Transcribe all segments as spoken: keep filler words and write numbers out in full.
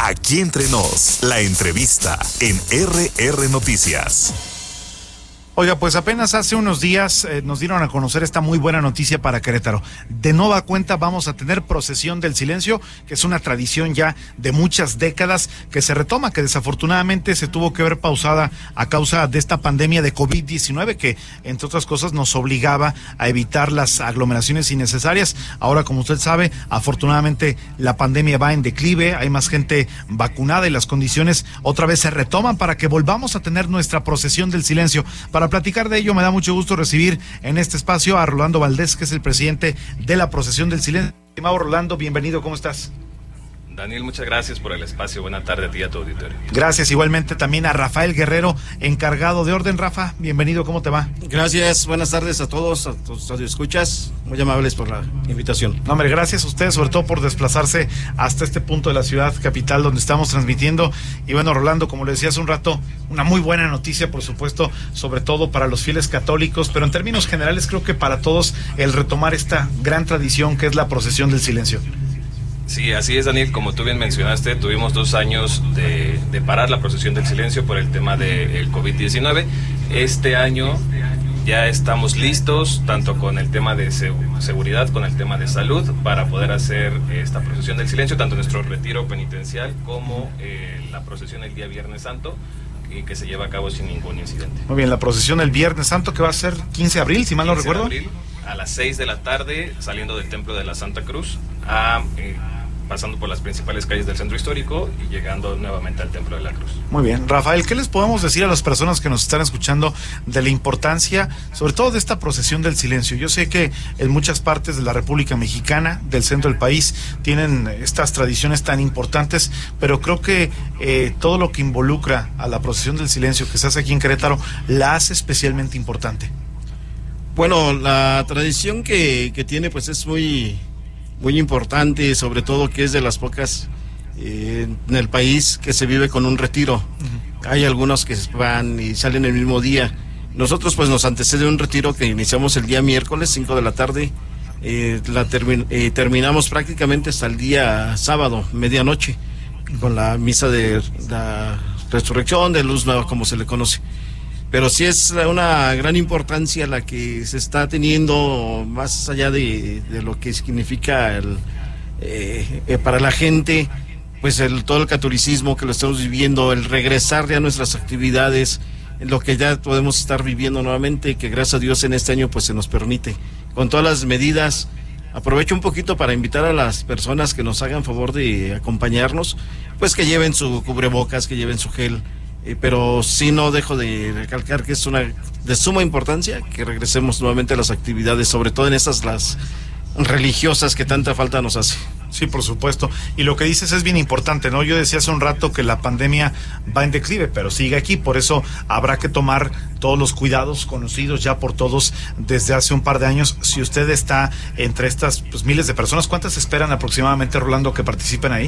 Aquí Entre Nos, la entrevista en R R Noticias. Oiga, pues apenas hace unos días eh, nos dieron a conocer esta muy buena noticia para Querétaro. De nueva cuenta vamos a tener procesión del silencio, que es una tradición ya de muchas décadas que se retoma, que desafortunadamente se tuvo que ver pausada a causa de esta pandemia de COVID diecinueve, que entre otras cosas nos obligaba a evitar las aglomeraciones innecesarias. Ahora, como usted sabe, afortunadamente la pandemia va en declive, hay más gente vacunada y las condiciones otra vez se retoman para que volvamos a tener nuestra procesión del silencio. Para Para platicar de ello, me da mucho gusto recibir en este espacio a Rolando Valdés, que es el presidente de la Procesión del Silencio. Estimado Rolando, bienvenido, ¿cómo estás? Daniel, muchas gracias por el espacio. Buena tarde a ti y a tu auditorio. Gracias, igualmente también a Rafael Guerrero, encargado de orden. Rafa, bienvenido, ¿cómo te va? Gracias, buenas tardes a todos, a tus radioescuchas, muy amables por la invitación. No, hombre, gracias a ustedes, sobre todo por desplazarse hasta este punto de la ciudad capital donde estamos transmitiendo. Y bueno, Rolando, como le decía hace un rato, una muy buena noticia, por supuesto, sobre todo para los fieles católicos, pero en términos generales creo que para todos el retomar esta gran tradición que es la Procesión del Silencio. Sí, así es, Daniel, como tú bien mencionaste, tuvimos dos años de, de parar la Procesión del Silencio por el tema del COVID diecinueve. Este año ya estamos listos, tanto con el tema de seguridad, con el tema de salud, para poder hacer esta Procesión del Silencio, tanto nuestro retiro penitencial como eh, la procesión el día Viernes Santo, y que se lleva a cabo sin ningún incidente. Muy bien, la procesión el Viernes Santo, que va a ser quince de abril, si mal no recuerdo. quince de abril, a las seis de la tarde, saliendo del Templo de la Santa Cruz, a... Eh, pasando por las principales calles del centro histórico y llegando nuevamente al Templo de la Cruz. Muy bien. Rafael, ¿qué les podemos decir a las personas que nos están escuchando de la importancia, sobre todo de esta procesión del silencio? Yo sé que en muchas partes de la República Mexicana, del centro del país, tienen estas tradiciones tan importantes, pero creo que eh, todo lo que involucra a la procesión del silencio que se hace aquí en Querétaro, la hace especialmente importante. Bueno, la tradición que, que tiene pues es muy... muy importante, sobre todo que es de las pocas eh, en el país que se vive con un retiro. Uh-huh. Hay algunos que van y salen el mismo día. Nosotros pues nos antecede un retiro que iniciamos el día miércoles, cinco de la tarde, eh, la termi- eh, terminamos prácticamente hasta el día sábado, medianoche, con la misa de la resurrección de Luz Nueva, como se le conoce. Pero sí es una gran importancia la que se está teniendo, más allá de, de lo que significa el, eh, eh, para la gente, pues el todo el catolicismo que lo estamos viviendo, el regresar ya a nuestras actividades, en lo que ya podemos estar viviendo nuevamente, que gracias a Dios en este año pues se nos permite, con todas las medidas. Aprovecho un poquito para invitar a las personas que nos hagan favor de acompañarnos, pues que lleven su cubrebocas, que lleven su gel. Eh, pero sí no dejo de recalcar que es una de suma importancia que regresemos nuevamente a las actividades, sobre todo en esas las religiosas que tanta falta nos hace. Sí, por supuesto. Y lo que dices es bien importante, ¿no? Yo decía hace un rato que la pandemia va en declive, pero sigue aquí, por eso habrá que tomar todos los cuidados conocidos ya por todos desde hace un par de años. Si usted está entre estas pues, miles de personas, ¿cuántas esperan aproximadamente, Rolando, que participen ahí?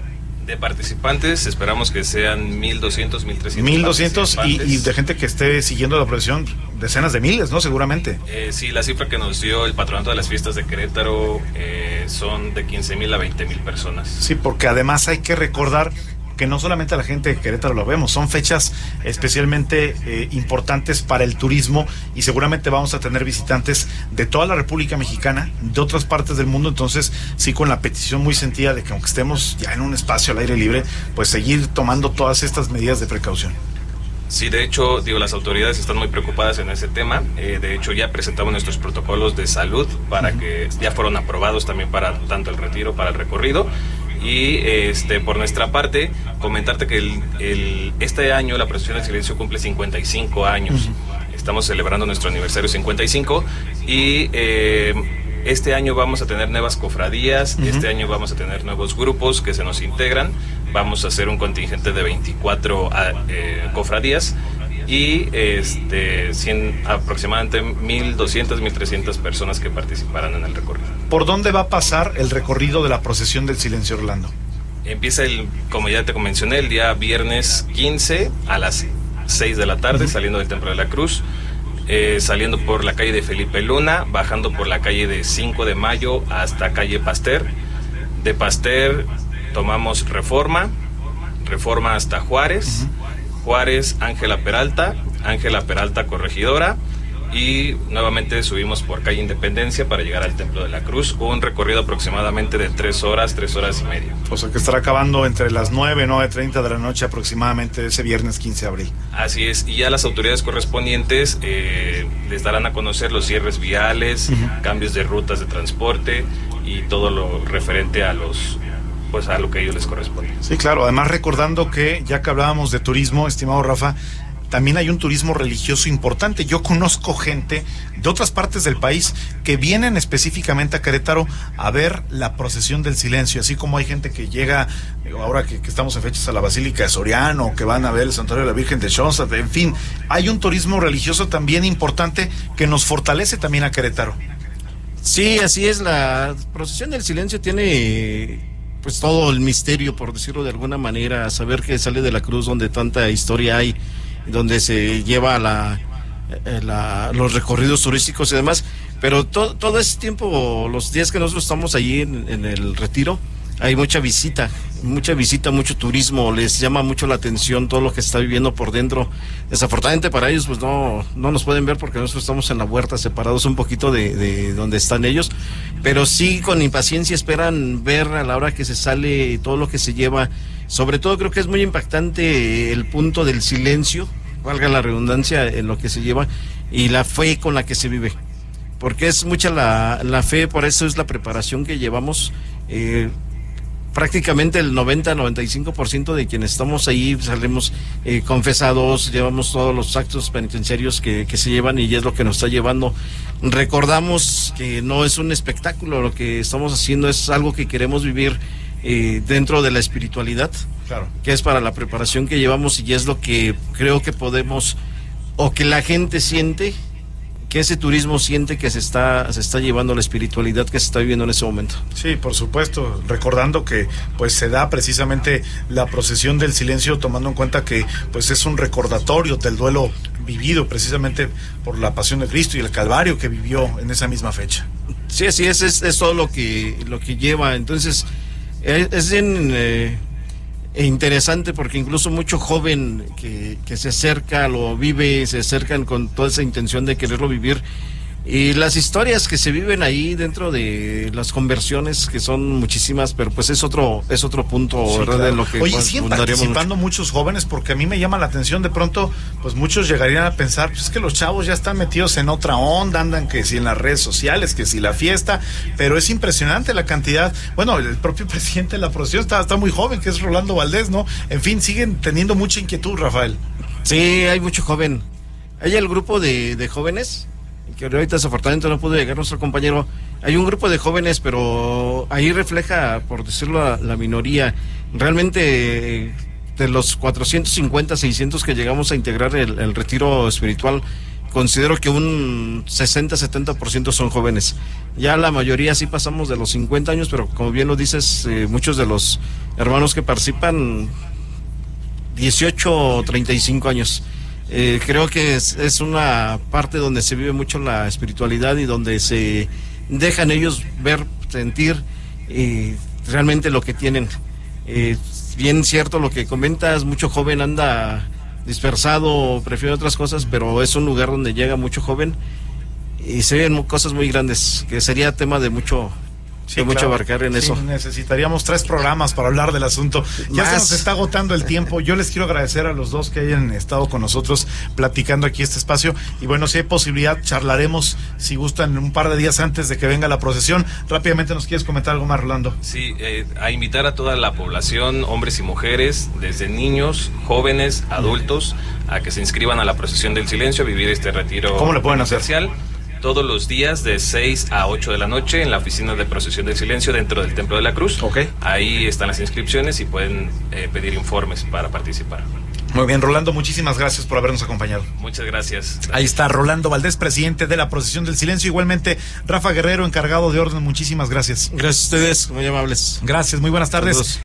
De participantes, esperamos que sean mil doscientos, mil trescientos. mil doscientos y, y de gente que esté siguiendo la procesión, decenas de miles, ¿no? Seguramente. Eh, sí, la cifra que nos dio el Patronato de las Fiestas de Querétaro eh, son de quince mil a veinte mil personas. Sí, porque además hay que recordar que no solamente a la gente de Querétaro lo vemos, son fechas especialmente eh, importantes para el turismo y seguramente vamos a tener visitantes de toda la República Mexicana, de otras partes del mundo, entonces sí con la petición muy sentida de que aunque estemos ya en un espacio al aire libre, pues seguir tomando todas estas medidas de precaución. Sí, de hecho, digo, las autoridades están muy preocupadas en ese tema. Eh, de hecho, ya presentamos nuestros protocolos de salud para que ya fueron aprobados también para tanto el retiro, para el recorrido. Y este por nuestra parte, comentarte que el, el, este año la Procesión del Silencio cumple cincuenta y cinco años. Uh-huh. Estamos celebrando nuestro aniversario cincuenta y cinco y eh, este año vamos a tener nuevas cofradías, uh-huh. Este año vamos a tener nuevos grupos que se nos integran. Vamos a hacer un contingente de veinticuatro eh, cofradías y este cien, aproximadamente mil doscientas, mil trescientas personas que participarán en el recorrido. ¿Por dónde va a pasar el recorrido de la Procesión del Silencio, Orlando? Empieza, el, como ya te mencioné, el día viernes quince a las seis de la tarde, uh-huh. Saliendo del Templo de la Cruz, eh, saliendo por la calle de Felipe Luna, bajando por la calle de cinco de mayo hasta calle Pasteur. De Pasteur tomamos Reforma, Reforma hasta Juárez, uh-huh. Juárez, Ángela Peralta, Ángela Peralta Corregidora, y nuevamente subimos por calle Independencia para llegar al Templo de la Cruz, un recorrido aproximadamente de tres horas, tres horas y media. O sea que estará acabando entre las nueve, nueve treinta de la noche aproximadamente ese viernes quince de abril. Así es, y ya las autoridades correspondientes eh, les darán a conocer los cierres viales, uh-huh. cambios de rutas de transporte y todo lo referente a los... pues a lo que a ellos les corresponde. Sí, claro, además recordando que ya que hablábamos de turismo, estimado Rafa, también hay un turismo religioso importante. Yo conozco gente de otras partes del país que vienen específicamente a Querétaro a ver la procesión del silencio, así como hay gente que llega, ahora que, que estamos en fechas, a la Basílica de Soriano, que van a ver el Santuario de la Virgen de Schoenstatt, en fin, hay un turismo religioso también importante que nos fortalece también a Querétaro. Sí, así es, la procesión del silencio tiene pues todo el misterio, por decirlo de alguna manera, saber que sale de la cruz donde tanta historia hay, donde se lleva la, la, los recorridos turísticos y demás, pero to, todo ese tiempo, los días que nosotros estamos allí en, en el retiro, hay mucha visita, mucha visita, mucho turismo, les llama mucho la atención todo lo que está viviendo por dentro. Desafortunadamente para ellos pues no, no nos pueden ver porque nosotros estamos en la huerta, separados un poquito de, de donde están ellos, pero sí con impaciencia esperan ver a la hora que se sale todo lo que se lleva. Sobre todo creo que es muy impactante el punto del silencio, valga la redundancia, en lo que se lleva, y la fe con la que se vive, porque es mucha la, la fe, por eso es la preparación que llevamos. eh, prácticamente el noventa a noventa y cinco por ciento de quienes estamos ahí salimos eh, confesados, llevamos todos los actos penitenciarios que, que se llevan, y es lo que nos está llevando. Recordamos que no es un espectáculo, lo que estamos haciendo es algo que queremos vivir eh, dentro de la espiritualidad, claro, que es para la preparación que llevamos, y es lo que creo que podemos, o que la gente siente, que ese turismo siente que se está se está llevando la espiritualidad que se está viviendo en ese momento. Sí, por supuesto, recordando que pues se da precisamente la procesión del silencio, tomando en cuenta que pues es un recordatorio del duelo vivido precisamente por la pasión de Cristo y el Calvario que vivió en esa misma fecha. Sí, así es, es, es todo lo que lo que lleva. Entonces es, es bien eh, interesante, porque incluso mucho joven que, que se acerca, lo vive, se acercan con toda esa intención de quererlo vivir, y las historias que se viven ahí dentro de las conversiones, que son muchísimas, pero pues es otro es otro punto, sí, ¿verdad? Claro. De lo que Oye, siguen participando mucho. muchos jóvenes, porque a mí me llama la atención, de pronto pues muchos llegarían a pensar, pues es que los chavos ya están metidos en otra onda, andan que si en las redes sociales, que si la fiesta, pero es impresionante la cantidad. Bueno, el propio presidente de la procesión está, está muy joven, que es Rolando Valdés, ¿no? En fin, siguen teniendo mucha inquietud, Rafael. Sí, hay mucho joven. Hay el grupo de, de jóvenes, que ahorita desafortunadamente no pudo llegar nuestro compañero. Hay un grupo de jóvenes, pero ahí refleja, por decirlo, la, la minoría. Realmente, de los cuatrocientos cincuenta, seiscientos que llegamos a integrar el, el retiro espiritual, considero que un sesenta, setenta por ciento son jóvenes. Ya la mayoría sí pasamos de los cincuenta años, pero como bien lo dices, eh, muchos de los hermanos que participan, dieciocho o treinta y cinco años. Eh, creo que es, es una parte donde se vive mucho la espiritualidad y donde se dejan ellos ver, sentir eh, realmente lo que tienen. Eh, bien cierto lo que comentas, mucho joven anda dispersado, prefiere otras cosas, pero es un lugar donde llega mucho joven y se ven cosas muy grandes, que sería tema de mucho... Sí, de mucho claro. abarcar en sí, eso. Necesitaríamos tres programas para hablar del asunto. Ya Más. se nos está agotando el tiempo. Yo les quiero agradecer a los dos que hayan estado con nosotros platicando aquí este espacio. Y bueno, si hay posibilidad, charlaremos, si gustan, un par de días antes de que venga la procesión. Rápidamente, ¿nos quieres comentar algo más, Rolando? Sí, eh, a invitar a toda la población, hombres y mujeres, desde niños, jóvenes, adultos, a que se inscriban a la procesión del silencio, a vivir este retiro. ¿Cómo le pueden hacer? Todos los días de seis a ocho de la noche en la oficina de procesión del silencio dentro del Templo de la Cruz. Okay. Ahí están las inscripciones y pueden eh, pedir informes para participar. Muy bien, Rolando, muchísimas gracias por habernos acompañado. Muchas gracias. gracias. Ahí está Rolando Valdés, presidente de la procesión del silencio. Igualmente, Rafa Guerrero, encargado de orden. Muchísimas gracias. Gracias a ustedes, muy amables. Gracias, muy buenas tardes. Saludos.